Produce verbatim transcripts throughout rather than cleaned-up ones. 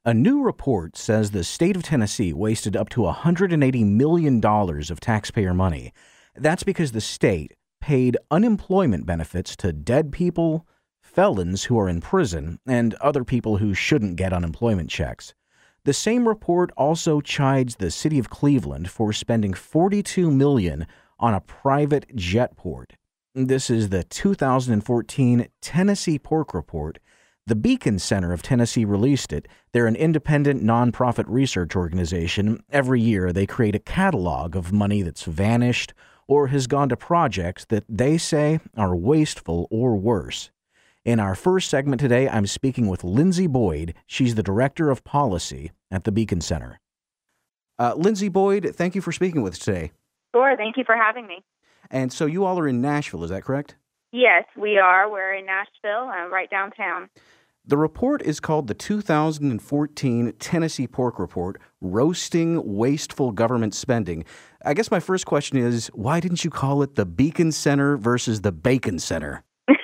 A new report says the state of Tennessee wasted up to one hundred eighty million dollars of taxpayer money. That's because the state paid unemployment benefits to dead people, felons who are in prison, and other people who shouldn't get unemployment checks. The same report also chides the city of Cleveland for spending forty-two million dollars on a private jet port. This is the two thousand fourteen Tennessee Pork Report. The Beacon Center of Tennessee released it. They're an independent nonprofit research organization. Every year they create a catalog of money that's vanished or has gone to projects that they say are wasteful or worse. In our first segment today, I'm speaking with Lindsay Boyd. She's the Director of Policy at the Beacon Center. Uh, Lindsay Boyd, thank you for speaking with us today. Sure, thank you for having me. And so you all are in Nashville, is that correct? Yes, we are. We're in Nashville, uh, right downtown. The report is called the two thousand fourteen Tennessee Pork Report, Roasting Wasteful Government Spending. I guess my first question is, why didn't you call it the Beacon Center versus the Bacon Center?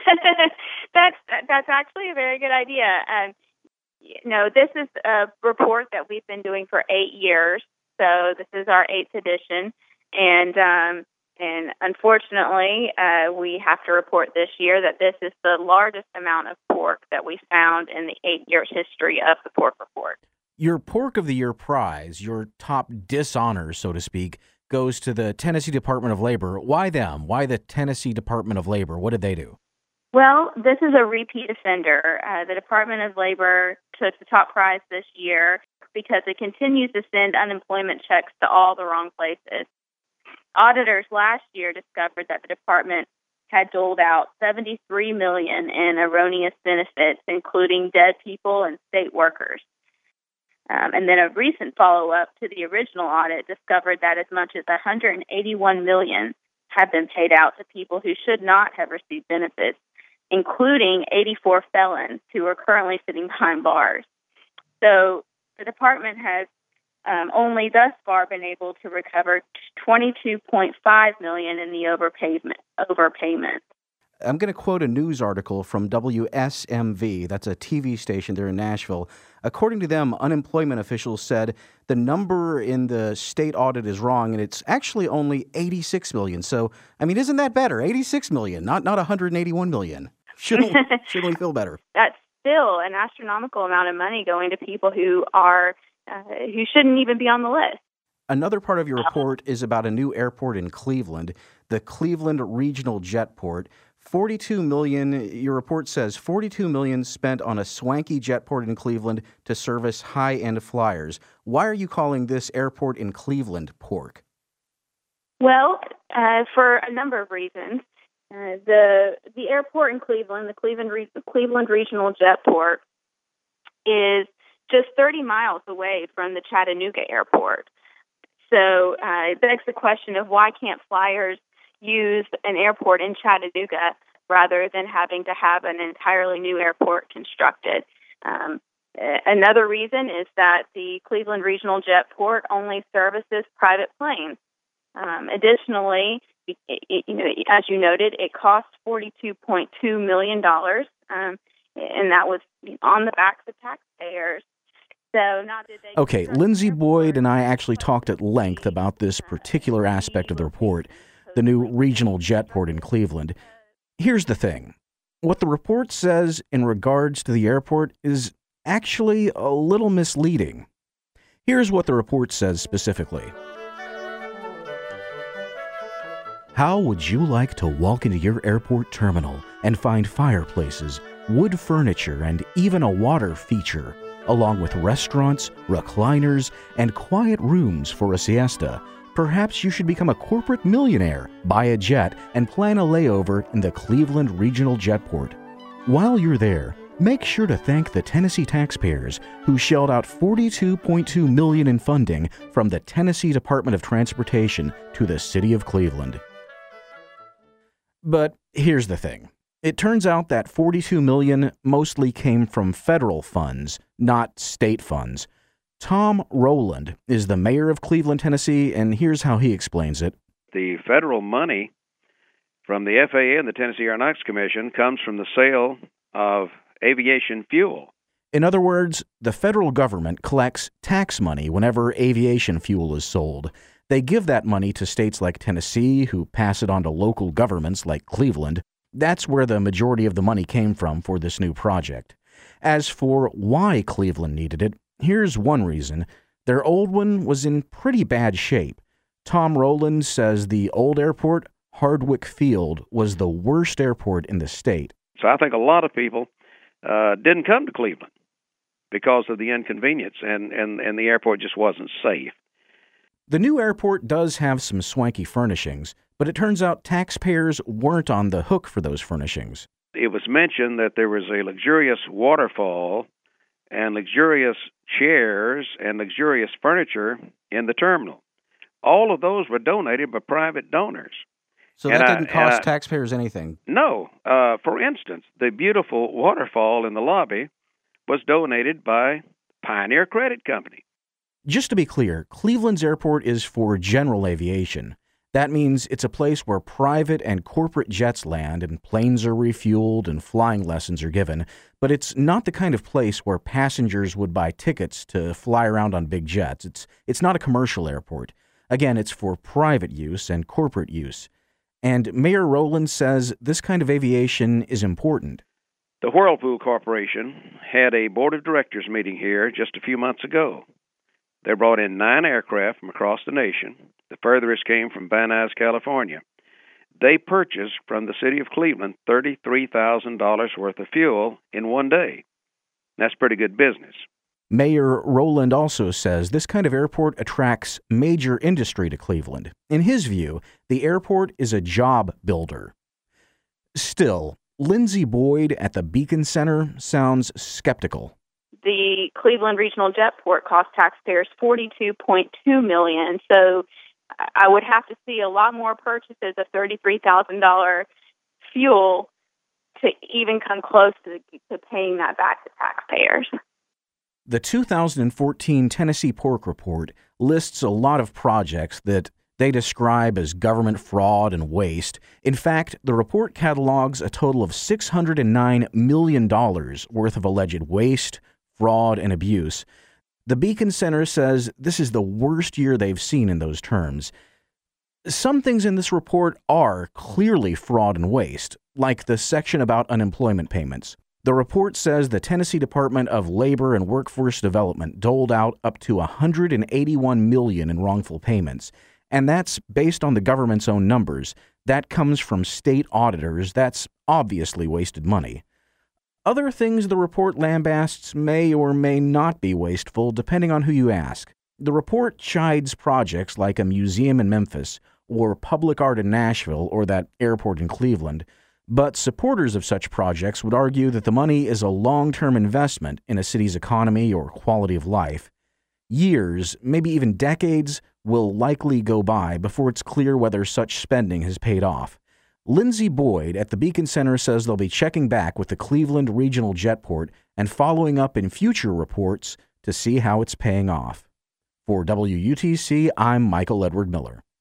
that's that's actually a very good idea. Um, you know, this is a report that we've been doing for eight years, so this is our eighth edition, and um, And unfortunately, uh, we have to report this year that this is the largest amount of pork that we found in the eight years history of the pork report. Your Pork of the Year prize, your top dishonor, so to speak, goes to the Tennessee Department of Labor. Why them? Why the Tennessee Department of Labor? What did they do? Well, this is a repeat offender. Uh, the Department of Labor took the top prize this year because it continues to send unemployment checks to all the wrong places. Auditors last year discovered that the department had doled out seventy-three million dollars in erroneous benefits, including dead people and state workers. Um, and then a recent follow-up to the original audit discovered that as much as one hundred eighty-one million dollars have been paid out to people who should not have received benefits, including eighty-four felons who are currently sitting behind bars. So the department has Um, only thus far been able to recover twenty-two point five million dollars in the overpayment. overpayment. I'm going to quote a news article from W S M V. That's a T V station there in Nashville. According to them, unemployment officials said the number in the state audit is wrong, and it's actually only eighty-six million dollars. So, I mean, isn't that better? eighty-six million dollars, not not one hundred eighty-one million dollars. Shouldn't, shouldn't we feel better? That's still an astronomical amount of money going to people who are Uh, who shouldn't even be on the list. Another part of your report is about a new airport in Cleveland, the Cleveland Regional Jetport. forty-two million dollars, your report says forty-two million dollars spent on a swanky jetport in Cleveland to service high-end flyers. Why are you calling this airport in Cleveland pork? Well, uh, for a number of reasons. Uh, the the airport in Cleveland, the Cleveland Re- Cleveland Regional Jetport, is just thirty miles away from the Chattanooga airport. So uh, it begs the question of why can't flyers use an airport in Chattanooga rather than having to have an entirely new airport constructed. Um, another reason is that the Cleveland Regional Jetport only services private planes. Um, additionally, it, it, you know, as you noted, it cost forty-two point two million dollars, um, and that was on the backs of taxpayers. So not that they okay, Lindsay Boyd and I actually talked at length about this particular aspect of the report, the new regional jetport in Cleveland. Here's the thing. What the report says in regards to the airport is actually a little misleading. Here's what the report says specifically. How would you like to walk into your airport terminal and find fireplaces, wood furniture, and even a water feature, along with restaurants, recliners, and quiet rooms for a siesta? Perhaps you should become a corporate millionaire, buy a jet, and plan a layover in the Cleveland Regional Jetport. While you're there, make sure to thank the Tennessee taxpayers who shelled out forty-two point two million dollars in funding from the Tennessee Department of Transportation to the city of Cleveland. But here's the thing. It turns out that forty-two million dollars mostly came from federal funds, not state funds. Tom Rowland is the mayor of Cleveland, Tennessee, and here's how he explains it. The federal money from the F A A and the Tennessee Aeronautics Commission comes from the sale of aviation fuel. In other words, the federal government collects tax money whenever aviation fuel is sold. They give that money to states like Tennessee, who pass it on to local governments like Cleveland. That's where the majority of the money came from for this new project. As for why Cleveland needed it, here's one reason. Their old one was in pretty bad shape. Tom Rowland says the old airport, Hardwick Field, was the worst airport in the state. So I think a lot of people uh, didn't come to Cleveland because of the inconvenience, and, and, and the airport just wasn't safe. The new airport does have some swanky furnishings, but it turns out taxpayers weren't on the hook for those furnishings. It was mentioned that there was a luxurious waterfall and luxurious chairs and luxurious furniture in the terminal. All of those were donated by private donors. So and that I, didn't cost I, taxpayers anything? No. Uh, for instance, the beautiful waterfall in the lobby was donated by Pioneer Credit Company. Just to be clear, Cleveland's airport is for general aviation. That means it's a place where private and corporate jets land and planes are refueled and flying lessons are given, but it's not the kind of place where passengers would buy tickets to fly around on big jets. It's, it's not a commercial airport. Again, it's for private use and corporate use. And Mayor Rowland says this kind of aviation is important. The Whirlpool Corporation had a board of directors meeting here just a few months ago. They brought in nine aircraft from across the nation. The furthest came from Van Nuys, California. They purchased from the city of Cleveland thirty-three thousand dollars worth of fuel in one day. That's pretty good business. Mayor Rowland also says this kind of airport attracts major industry to Cleveland. In his view, the airport is a job builder. Still, Lindsay Boyd at the Beacon Center sounds skeptical. The Cleveland Regional Jetport cost taxpayers forty-two point two million dollars, so I would have to see a lot more purchases of thirty-three thousand dollars fuel to even come close to, to paying that back to taxpayers. The two thousand fourteen Tennessee Pork Report lists a lot of projects that they describe as government fraud and waste. In fact, the report catalogs a total of six hundred nine million dollars worth of alleged waste, fraud, and abuse. The Beacon Center says this is the worst year they've seen in those terms. Some things in this report are clearly fraud and waste, like the section about unemployment payments. The report says the Tennessee Department of Labor and Workforce Development doled out up to one hundred eighty-one million dollars in wrongful payments, and that's based on the government's own numbers. That comes from state auditors. That's obviously wasted money. Other things the report lambasts may or may not be wasteful, depending on who you ask. The report chides projects like a museum in Memphis, or public art in Nashville, or that airport in Cleveland. But supporters of such projects would argue that the money is a long-term investment in a city's economy or quality of life. Years, maybe even decades, will likely go by before it's clear whether such spending has paid off. Lindsay Boyd at the Beacon Center says they'll be checking back with the Cleveland Regional Jetport and following up in future reports to see how it's paying off. For W U T C, I'm Michael Edward Miller.